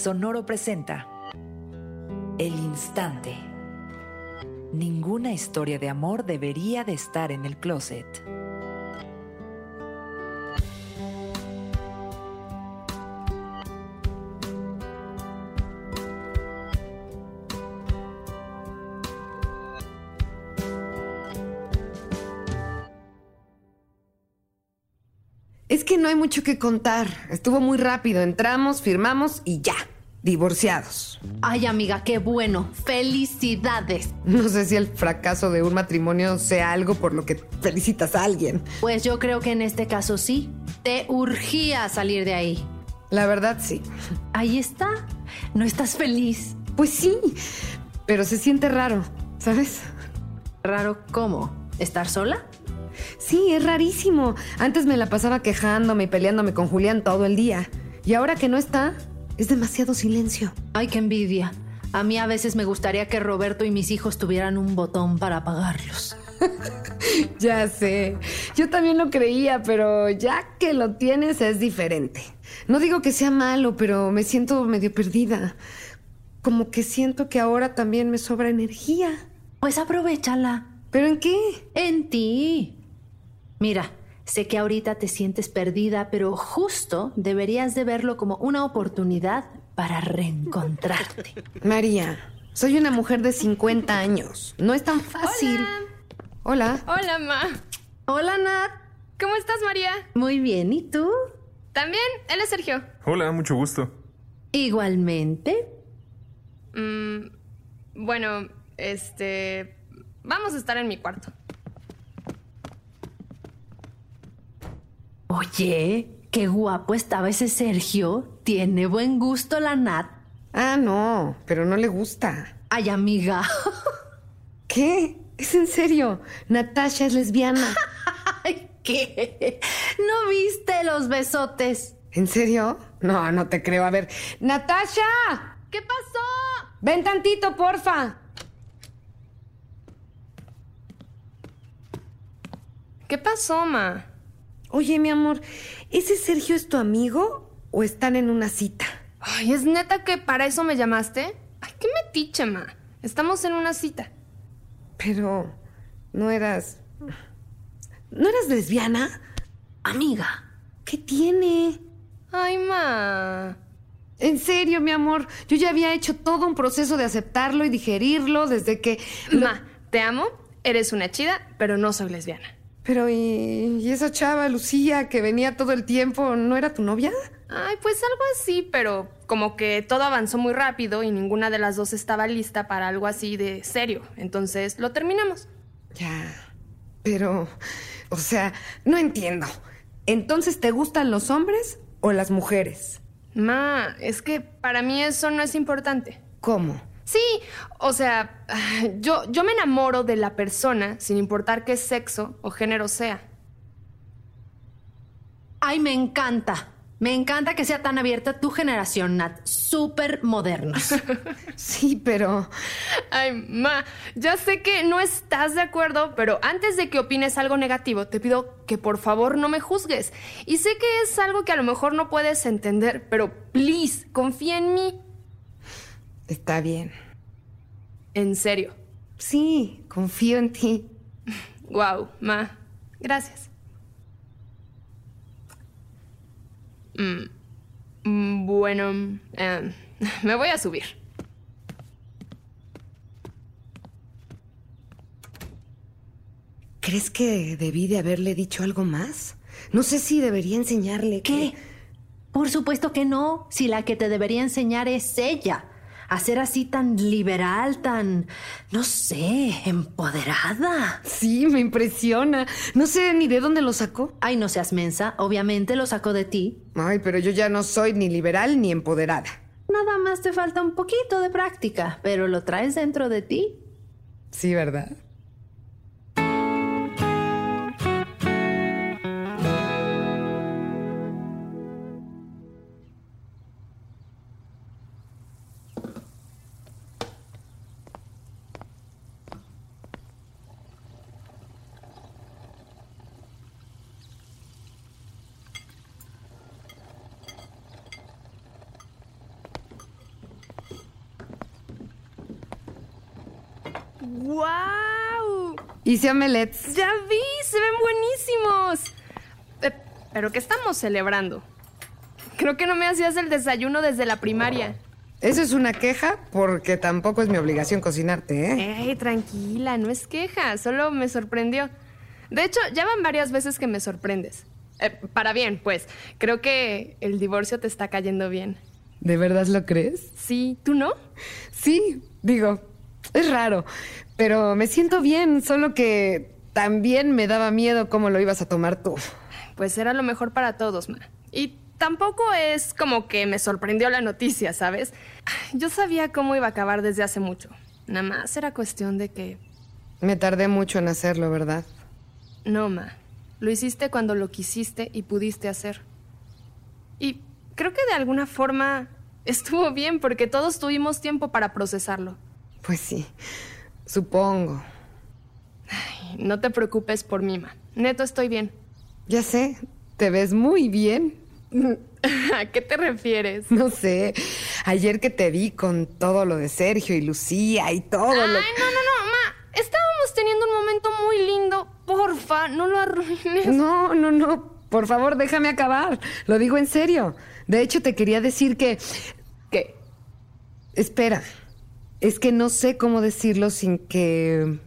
Sonoro presenta El Instante. Ninguna historia de amor debería de estar en el closet. Es que no hay mucho que contar. Estuvo muy rápido. Entramos, firmamos y ya. Divorciados. Ay, amiga, qué bueno. ¡Felicidades! No sé si el fracaso de un matrimonio sea algo por lo que felicitas a alguien. Pues yo creo que en este caso sí. Te urgía salir de ahí. La verdad, sí. Ahí está. ¿No estás feliz? Pues sí, pero se siente raro, ¿sabes? ¿Raro cómo? ¿Estar sola? Sí, es rarísimo. Antes me la pasaba quejándome y peleándome con Julián todo el día. Y ahora que no está, es demasiado silencio. Ay, qué envidia. A mí a veces me gustaría que Roberto y mis hijos tuvieran un botón para apagarlos. Ya sé. Yo también lo creía, pero ya que lo tienes es diferente. No digo que sea malo, pero me siento medio perdida. Como que siento que ahora también me sobra energía. Pues aprovéchala. ¿Pero en qué? En ti. Mira, sé que ahorita te sientes perdida, pero justo deberías de verlo como una oportunidad para reencontrarte. María, soy una mujer de 50 años. No es tan fácil. Hola. Hola. Hola, Ma. Hola, Nat. ¿Cómo estás, María? Muy bien, ¿y tú? También, él es Sergio. Hola, mucho gusto. Igualmente. Bueno, vamos a estar en mi cuarto. Oye, qué guapo estaba ese Sergio. Tiene buen gusto la Nat. Ah, no, pero no le gusta. Ay, amiga. ¿Qué? Es en serio. Natasha es lesbiana. Ay, ¿qué? ¿No viste los besotes? ¿En serio? No, no te creo. A ver, ¡Natasha! ¿Qué pasó? Ven tantito, porfa. ¿Qué pasó, Ma? Oye, mi amor, ¿ese Sergio es tu amigo o están en una cita? Ay, ¿es neta que para eso me llamaste? Ay, qué metiche, Ma. Estamos en una cita. Pero ¿no eras lesbiana? Amiga. ¿Qué tiene? Ay, Ma. En serio, mi amor, yo ya había hecho todo un proceso de aceptarlo y digerirlo desde que... Ma, te amo, eres una chida, pero no soy lesbiana. Pero ¿y esa chava, Lucía, que venía todo el tiempo, no era tu novia? Ay, pues algo así, pero como que todo avanzó muy rápido y ninguna de las dos estaba lista para algo así de serio. Entonces lo terminamos. Ya, pero, o sea, no entiendo. ¿Entonces te gustan los hombres o las mujeres? Ma, es que para mí eso no es importante. ¿Cómo? Sí, o sea, yo me enamoro de la persona sin importar qué sexo o género sea. Ay, me encanta. Me encanta que sea tan abierta tu generación, Nat. Súper modernos. Sí, pero... Ay, Ma, ya sé que no estás de acuerdo, pero antes de que opines algo negativo, te pido que por favor no me juzgues. Y sé que es algo que a lo mejor no puedes entender, pero please, confía en mí. Está bien. En serio. Sí, confío en ti. Wow, Ma, gracias. Bueno, me voy a subir. ¿Crees que debí de haberle dicho algo más? No sé si debería enseñarle ¿Qué? Por supuesto que no. Si la que te debería enseñar es ella. A ser así tan liberal, tan, no sé, empoderada. Sí, me impresiona. No sé ni de dónde lo sacó. Ay, no seas mensa. Obviamente lo sacó de ti. Ay, pero yo ya no soy ni liberal ni empoderada. Nada más te falta un poquito de práctica, pero lo traes dentro de ti. Sí, ¿verdad? ¡Guau! Hice omelets. ¡Ya vi! ¡Se ven buenísimos! ¿Pero qué estamos celebrando? Creo que no me hacías el desayuno desde la primaria. Eso es una queja porque tampoco es mi obligación cocinarte, ¿eh? Ey, tranquila, no es queja, solo me sorprendió. De hecho, ya van varias veces que me sorprendes. Para bien, pues. Creo que el divorcio te está cayendo bien. ¿De verdad lo crees? Sí, ¿tú no? Sí, digo, es raro, pero me siento bien, solo que también me daba miedo cómo lo ibas a tomar tú. Pues era lo mejor para todos, ma. Y tampoco es como que me sorprendió la noticia, ¿sabes? Yo sabía cómo iba a acabar desde hace mucho. Nada más era cuestión de que... Me tardé mucho en hacerlo, ¿verdad? No, ma. Lo hiciste cuando lo quisiste y pudiste hacer. Y creo que de alguna forma estuvo bien porque todos tuvimos tiempo para procesarlo. Pues sí, supongo. Ay, no te preocupes por mí, ma. Neto, estoy bien. Ya sé, te ves muy bien. ¿A qué te refieres? No sé, ayer que te vi con todo lo de Sergio y Lucía y todo Ay, lo... no, ma. Estábamos teniendo un momento muy lindo. Porfa, no lo arruines. No, por favor, déjame acabar. Lo digo en serio. De hecho, te quería decir que... ¿Qué? Espera, es que no sé cómo decirlo sin que...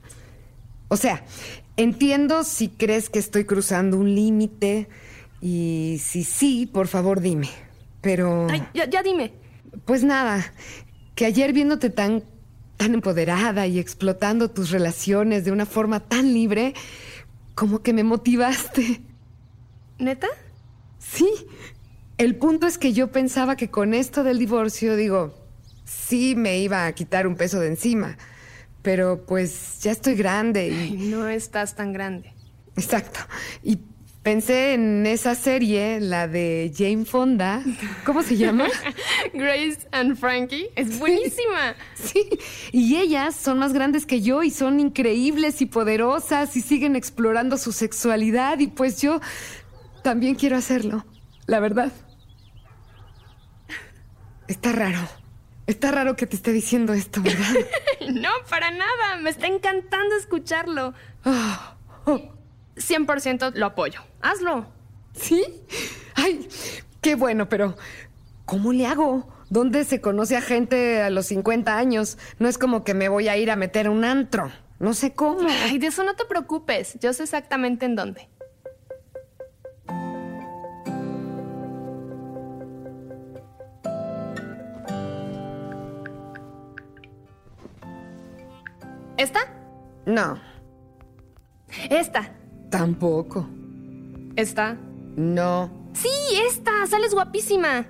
O sea, entiendo si crees que estoy cruzando un límite y si sí, por favor dime. Pero... Ay, ya dime. Pues nada, que ayer viéndote tan empoderada y explotando tus relaciones de una forma tan libre, como que me motivaste. ¿Neta? Sí, el punto es que yo pensaba que con esto del divorcio, digo, sí me iba a quitar un peso de encima, pero pues ya estoy grande y... Ay, no estás tan grande. Exacto, y pensé en esa serie, la de Jane Fonda. ¿Cómo se llama? Grace and Frankie. Es buenísima. Sí, y ellas son más grandes que yo y son increíbles y poderosas y siguen explorando su sexualidad y pues yo también quiero hacerlo, la verdad. Está raro que te esté diciendo esto, ¿verdad? No, para nada. Me está encantando escucharlo. 100% lo apoyo. Hazlo. ¿Sí? Ay, qué bueno, pero ¿cómo le hago? ¿Dónde se conoce a gente a los 50 años? No es como que me voy a ir a meter a un antro. No sé cómo. Ay, de eso no te preocupes. Yo sé exactamente en dónde. ¿Esta? No, Esta. tampoco. ¿Esta? No. Sí, esta. Sales guapísima.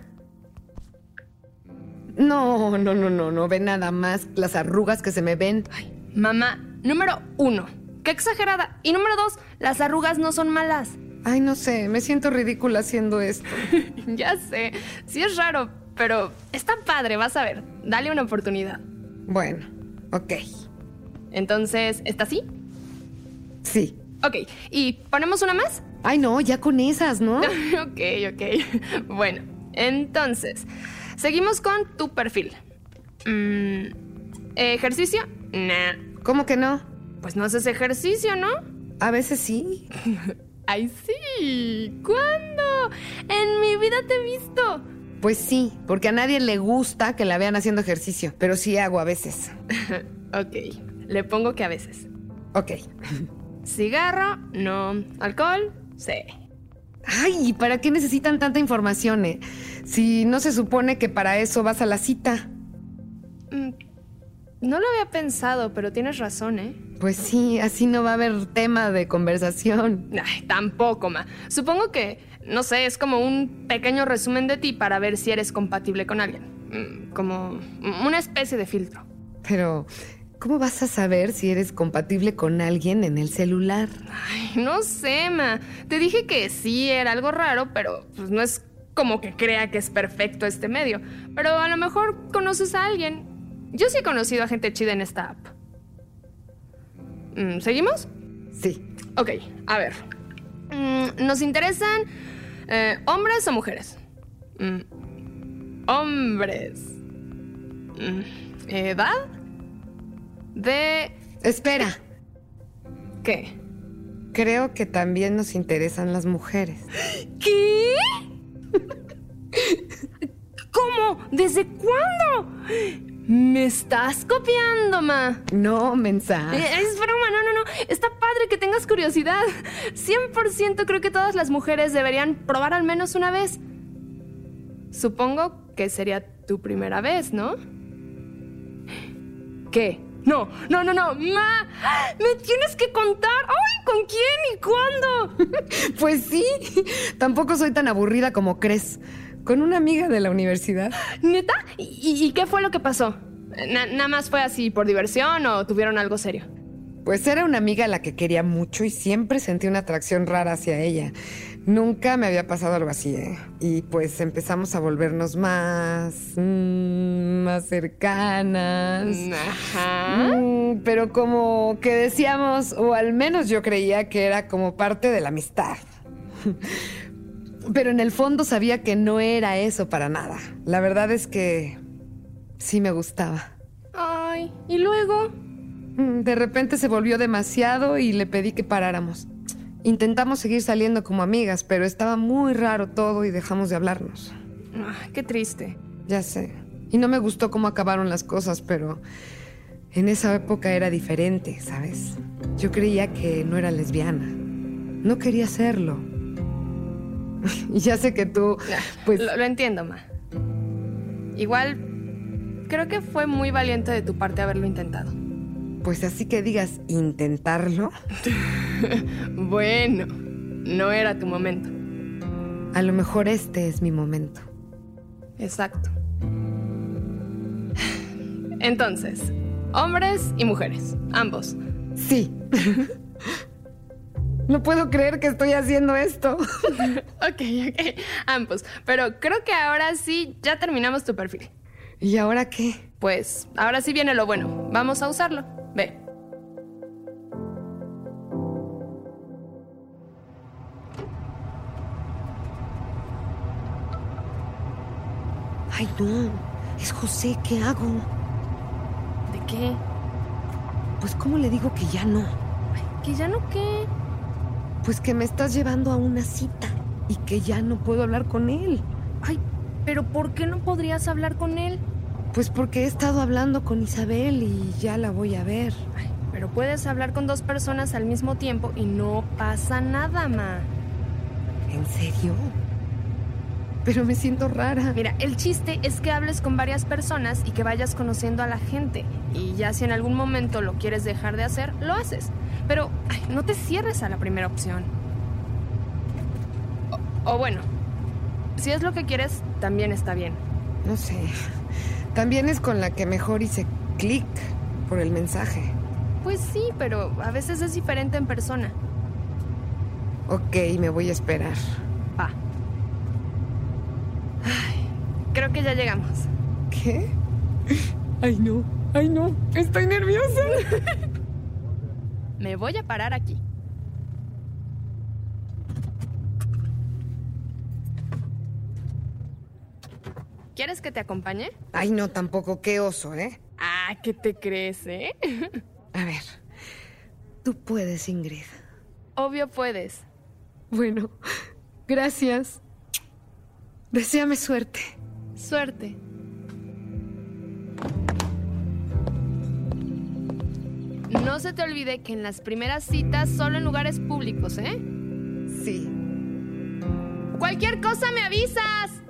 No. Ve nada más las arrugas que se me ven. Ay, mamá, número 1. Qué exagerada. Y número 2, las arrugas no son malas. Ay, no sé, me siento ridícula haciendo esto. Ya sé. Sí es raro, pero está padre. Vas a ver. Dale una oportunidad. Bueno, ok. Entonces, ¿está así? Sí. Ok. ¿Y ponemos una más? Ay, no, ya con esas, ¿no? Ok. Bueno, entonces, seguimos con tu perfil. ¿Ejercicio? Nah. ¿Cómo que no? Pues no haces ejercicio, ¿no? A veces sí. ¡Ay, sí! ¿Cuándo? En mi vida te he visto. Pues sí, porque a nadie le gusta que la vean haciendo ejercicio, pero sí hago a veces. Ok, le pongo que a veces. Ok. Cigarro, no. Alcohol, sí. Ay, ¿y para qué necesitan tanta información, Si no se supone que para eso vas a la cita. No lo había pensado, pero tienes razón, ¿eh? Pues sí, así no va a haber tema de conversación. Ay, tampoco, ma. Supongo que, no sé, es como un pequeño resumen de ti para ver si eres compatible con alguien. Como una especie de filtro. Pero, ¿cómo vas a saber si eres compatible con alguien en el celular? Ay, no sé, ma. Te dije que sí, era algo raro, pero pues no es como que crea que es perfecto este medio. Pero a lo mejor conoces a alguien. Yo sí he conocido a gente chida en esta app. ¿Seguimos? Sí. Ok, a ver. ¿Nos interesan hombres o mujeres? Hombres. ¿Edad? Espera. ¿Qué? Creo que también nos interesan las mujeres. ¿Qué? ¿Cómo? ¿Desde cuándo? Me estás copiando, ma. No, mensa. Es broma, no. Está padre que tengas curiosidad. 100% creo que todas las mujeres deberían probar al menos una vez. Supongo que sería tu primera vez, ¿no? ¿Qué? No. Ma, me tienes que contar. ¡Ay! ¿Con quién y cuándo? Pues sí. Tampoco soy tan aburrida como crees. Con una amiga de la universidad. ¿Neta? ¿Y qué fue lo que pasó? ¿Nada más fue así por diversión o tuvieron algo serio? Pues era una amiga a la que quería mucho y siempre sentí una atracción rara hacia ella. Nunca me había pasado algo así, ¿eh? Y pues empezamos a volvernos más cercanas. Ajá. Pero como que decíamos, o al menos yo creía que era como parte de la amistad. Pero en el fondo sabía que no era eso para nada. La verdad es que sí me gustaba. Ay, ¿y luego? De repente se volvió demasiado y le pedí que paráramos. Intentamos seguir saliendo como amigas, pero estaba muy raro todo y dejamos de hablarnos. Qué triste. Ya sé. Y no me gustó cómo acabaron las cosas, pero en esa época era diferente, ¿sabes? Yo creía que no era lesbiana. No quería serlo. Y ya sé que tú, pues... Lo entiendo, ma. Igual, creo que fue muy valiente de tu parte haberlo intentado. Pues así que digas, ¿intentarlo? Bueno, no era tu momento. A lo mejor este es mi momento. Exacto. Entonces, hombres y mujeres, ambos. Sí. No puedo creer que estoy haciendo esto. Ok, ambos. Pero creo que ahora sí ya terminamos tu perfil. ¿Y ahora qué? Pues ahora sí viene lo bueno. Vamos a usarlo. Ve. Ay, no. Es José. ¿Qué hago? ¿De qué? Pues, ¿cómo le digo que ya no? ¿Que ya no qué? Pues que me estás llevando a una cita y que ya no puedo hablar con él. Ay, ¿pero por qué no podrías hablar con él? Pues porque he estado hablando con Isabel y ya la voy a ver. Ay, pero puedes hablar con 2 personas al mismo tiempo y no pasa nada, ma. ¿En serio? Pero me siento rara. Mira, el chiste es que hables con varias personas y que vayas conociendo a la gente. Y ya si en algún momento lo quieres dejar de hacer, lo haces. Pero no te cierres a la primera opción. O bueno, si es lo que quieres, también está bien. No sé. También es con la que mejor hice clic por el mensaje. Pues sí, pero a veces es diferente en persona. Ok, me voy a esperar. Va. Ay, creo que ya llegamos. ¿Qué? Ay, no. Estoy nerviosa. Me voy a parar aquí. ¿Quieres que te acompañe? Ay, no, tampoco. Qué oso, ¿eh? ¿Qué te crees, eh? A ver. Tú puedes, Ingrid. Obvio puedes. Bueno, gracias. Deséame suerte. Suerte. No se te olvide que en las primeras citas solo en lugares públicos, ¿eh? Sí. Cualquier cosa me avisas.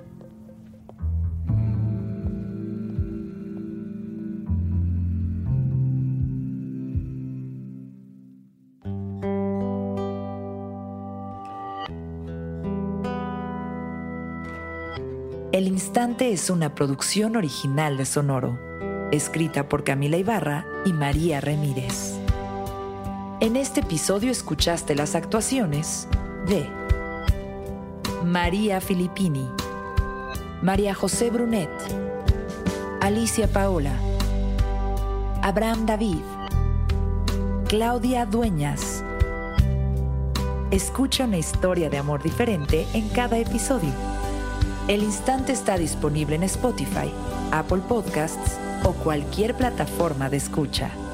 El Instante es una producción original de Sonoro, escrita por Camila Ibarra y María Ramírez. En este episodio escuchaste las actuaciones de María Filippini, María José Brunet, Alicia Paola, Abraham David, Claudia Dueñas. Escucha una historia de amor diferente en cada episodio. El Instante está disponible en Spotify, Apple Podcasts o cualquier plataforma de escucha.